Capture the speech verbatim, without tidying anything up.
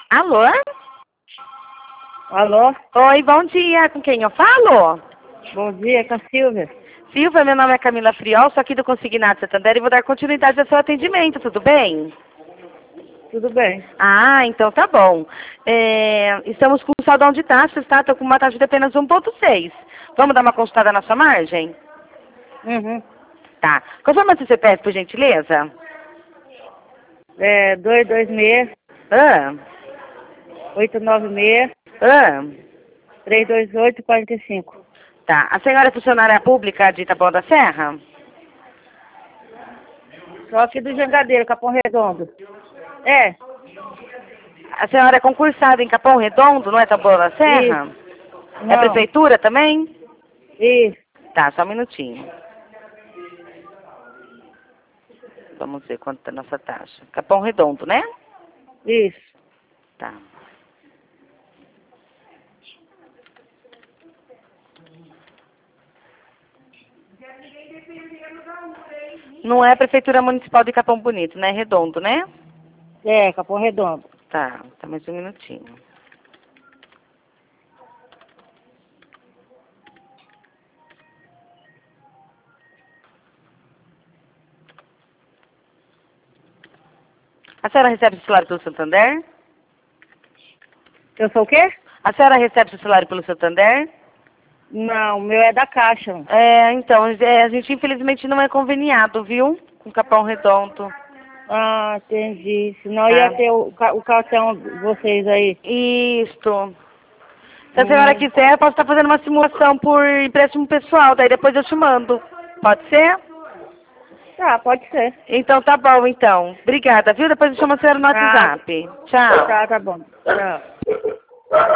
Alô? Alô? Oi, bom dia. Com quem eu falo? Bom dia, com a Silvia. Silvia, meu nome é Camila Friol, sou aqui do Consignado Santander e vou dar continuidade ao seu atendimento, tudo bem? Tudo bem? Ah, então tá bom. É, estamos com saldão de taxas, tá? Estou com uma taxa de apenas um ponto seis. Vamos dar uma consultada na sua margem? Uhum. Tá. Confirma seu C P F, por gentileza. É dois dois seis, Ah, oito nove seis, ah. três dois oito, quatro cinco. Tá. A senhora é funcionária pública de Taboão da Serra? Só aqui do Jangadeiro, Capão Redondo. É, A senhora é concursada em Capão Redondo, não é Taboão da Serra? isso. É Não, prefeitura também? isso. Tá, só um minutinho. Vamos ver quanto tá a nossa taxa. Capão Redondo, né? Isso. Tá. Não é a Prefeitura Municipal de Capão Bonito, né? Redondo, né? É, Capão Redondo. Tá, tá mais um minutinho. A senhora recebe o salário pelo Santander? Eu sou o quê? A senhora recebe o salário pelo Santander? Não, o meu é da Caixa. É, então, é, a gente infelizmente não é conveniado, viu? Com Capão Redondo. Ah, entendi. Senão ia Tá. ter o, ca- o cartão de vocês aí. Isto. Se a senhora Hum, quiser, eu posso estar fazendo uma simulação por empréstimo pessoal, daí depois eu te mando. Pode ser? tá, pode ser. Então tá bom, então. Obrigada, viu? Depois eu chamo a senhora no Tá, WhatsApp. Tchau. tá, tá bom. Tchau.